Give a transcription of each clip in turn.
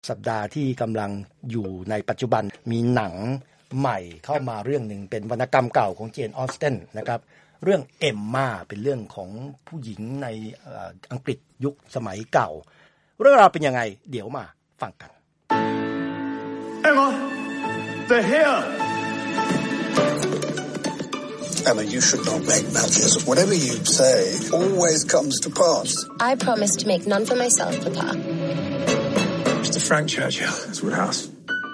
สัปดาห์ที่กำลังอยู่ในปัจจุบันมีหนังใหม่เข้ามาเรื่องหนึ่งเป็นวรรณกรรมเก่าของเจนออสเทนนะครับเรื่องเอมม่าเป็นเรื่องของผู้หญิงในอังกฤษยุคสมัยเก่าเรื่องราวเป็นยังไงเดี๋ยวมาฟังกัน Emma, they're here. Emma, you should not make matches. Whatever you say always comes to pass. I promise to make none for myself, Papa. Mr. Frank Churchill, that's Woodhouse.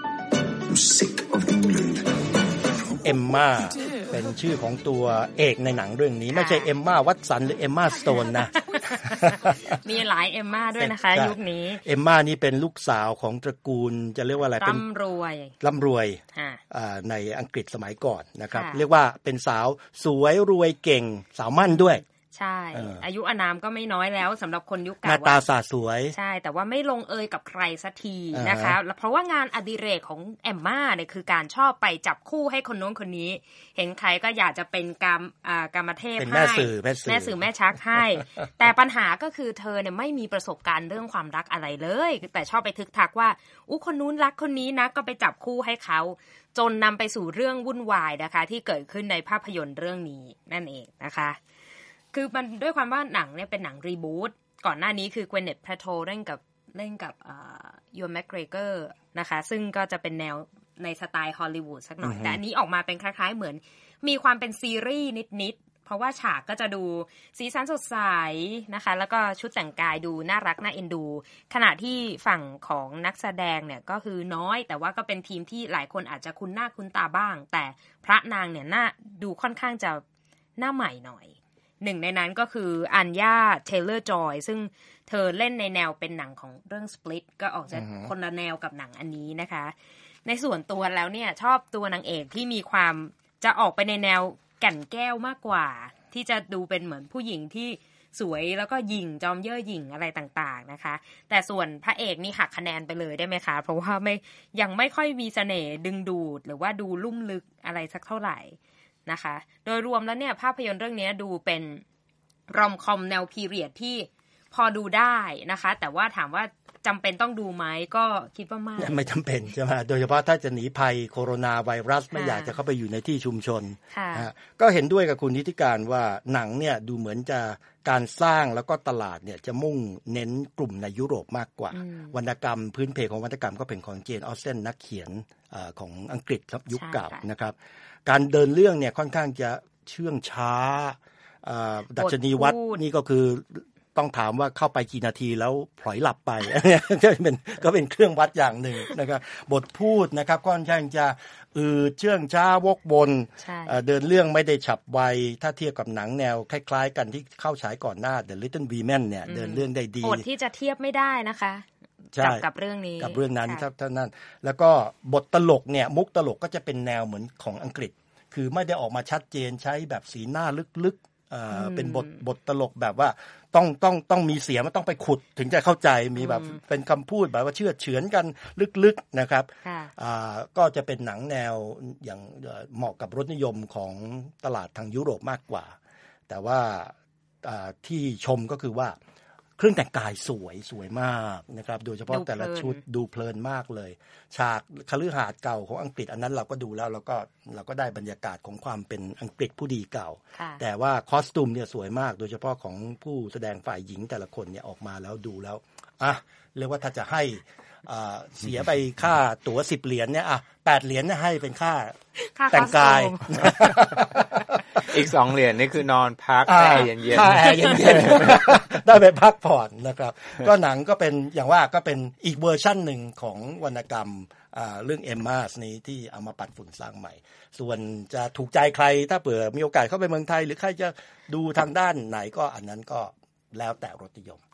I'm sick of England. เอมม่าเป็นชื่อของตัวเอกในหนังเรื่องนี้ไม่ใช่เอมม่าวัตสันหรือเอมม่าสโตนนะมีหลายเอมม่าด้วยนะคะยุคนี้เอมม่านี่เป็นลูกสาวของตระกูลจะเรียกว่าอะไรเป็นร่ำรวยในอังกฤษสมัยก่อนนะครับเรียกว่าเป็นสาวสวยรวยเก่งสาวมั่นด้วยใช่อายุอานามก็ไม่น้อยแล้วสำหรับคนยุคเก่าหน้าตาสาสวยใช่แต่ว่าไม่ลงเอยกับใครสักทีนะคะเพราะว่างานอดิเรกของเอมม่าเนี่ยคือการชอบไปจับคู่ให้คนโน้นคนนี้เห็นใครก็อยากจะเป็นกามเทพให้แม่สื่อแม่ชักให้แต่ปัญหาก็คือเธอเนี่ยไม่มีประสบการณ์เรื่องความรักอะไรเลยแต่ชอบไปทึกทักว่าคนนู้นรักคนนี้นะก็ไปจับคู่ให้เขาจนนำไปสู่เรื่องวุ่นวายนะคะที่เกิดขึ้นในภาพยนตร์เรื่องนี้นั่นเองนะคะคือมันด้วยความว่าหนังเนี่ยเป็นหนังรีบูทก่อนหน้านี้คือ Gwyneth Paltrow เล่นกับEwan McGregor นะคะซึ่งก็จะเป็นแนวในสไตล์ฮอลลีวูดสักหน่อยแต่อันนี้ออกมาเป็นคล้ายๆเหมือนมีความเป็นซีรีส์นิดๆเพราะว่าฉากก็จะดูสีสันสดใสนะคะแล้วก็ชุดแต่งกายดูน่ารักน่าเอ็นดูขณะที่ฝั่งของนักแสดงเนี่ยก็คือน้อยแต่ว่าก็เป็นทีมที่หลายคนอาจจะคุ้นหน้าคุ้นตาบ้างแต่พระนางเนี่ยน่าดูค่อนข้างจะหน้าใหม่หน่อยหนึ่งในนั้นก็คืออัญญาเทเลอร์จอยซึ่งเธอเล่นในแนวเป็นหนังของเรื่อง Split ก็ออกจากคนละแนวกับหนังอันนี้นะคะในส่วนตัวแล้วเนี่ยชอบตัวนางเอกที่มีความจะออกไปในแนวแก่นแก้วมากกว่าที่จะดูเป็นเหมือนผู้หญิงที่สวยแล้วก็หยิ่งจอมเย่อหยิ่งอะไรต่างๆนะคะแต่ส่วนพระเอกนี่หักคะแนนไปเลยได้ไหมคะเพราะว่ายังไม่ค่อยมีเสน่ห์ดึงดูดหรือว่าดูลุ่มลึกอะไรสักเท่าไหร่นะคะโดยรวมแล้วเนี่ยภาพยนตร์เรื่องนี้ดูเป็นรอมคอมแนวพีเรียดที่พอดูได้นะคะแต่ว่าถามว่าจำเป็นต้องดูไหมก็คิดว่าไม่จำเป็นใช่ไหมโดยเฉพาะถ้าจะหนีภัยโคโรนาไวรัสไม่อยากจะเข้าไปอยู่ในที่ชุมชนก็เห็นด้วยกับคุณนิติการว่าหนังเนี่ยดูเหมือนจะการสร้างแล้วก็ตลาดเนี่ยจะมุ่งเน้นกลุ่มในยุโรปมากกว่าวรรณกรรมพื้นเพของวรรณกรรมก็เป็นของเจนออสเทนนักเขียนของอังกฤษครับยุคเก่านะครับการเดินเรื่องเนี่ยค่อนข้างจะเชื่องช้าดัชนีวัดนี่ก็คือต้องถามว่าเข้าไปกี่นาทีแล้วพลอยหลับไปก็เป็นเครื่องวัดอย่างหนึ่งนะครับบทพูดนะครับค่อนข้างจะเชื่องช้าวกวนเดินเรื่องไม่ได้ฉับไวถ้าเทียบกับหนังแนวคล้ายๆกันที่เข้าฉายก่อนหน้า The Little Women เนี่ยเดินเรื่องได้ดีอดที่จะเทียบไม่ได้นะคะกับเรื่องนี้กับเรื่องนั้นเท่านั้นแล้วก็บทตลกเนี่ยมุกตลกก็จะเป็นแนวเหมือนของอังกฤษคือไม่ได้ออกมาชัดเจนใช้แบบสีหน้าลึกๆเป็นบทตลกแบบว่าต้องมีเสียงมันต้องไปขุดถึงจะเข้าใจมีแบบเป็นคำพูดแบบว่าเชื่อเฉือนกันลึกๆนะครับก็จะเป็นหนังแนวอย่างเหมาะกับรสนิยมของตลาดทางยุโรปมากกว่าแต่ว่าที่ชมก็คือว่าเครื่องแต่งกายสวยมากนะครับโดยเฉพาะแต่ละชุดดูเพลินมากเลยฉากคฤหาสน์เก่าของอังกฤษอันนั้นเราก็ดูแล้วเราก็ได้บรรยากาศของความเป็นอังกฤษผู้ดีเก่าแต่ว่าคอสตูมเนี่ยสวยมากโดยเฉพาะของผู้แสดงฝ่ายหญิงแต่ละคนเนี่ยออกมาแล้วดูแล้วเรียกว่าถ้าจะให้เสียไปค่าตั๋ว10 เหรียญเนี่ย8 เหรียญเนี่ยให้เป็นค่าแต่งกายอีก2 เหรียญนี่คือนอนพักแอร์เย็นๆค่าแอร์เย็นๆได้ไปพักผ่อนนะครับก็หนังก็เป็นอย่างว่าก็เป็นอีกเวอร์ชั่นหนึ่งของวรรณกรรมเรื่องเอมม่านี้ที่เอามาปัดฝุ่นสร้างใหม่ส่วนจะถูกใจใครถ้าเผื่อมีโอกาสเข้าไปเมืองไทยหรือใครจะดูทางด้านไหนก็อันนั้นก็แล้วแต่รสนิยม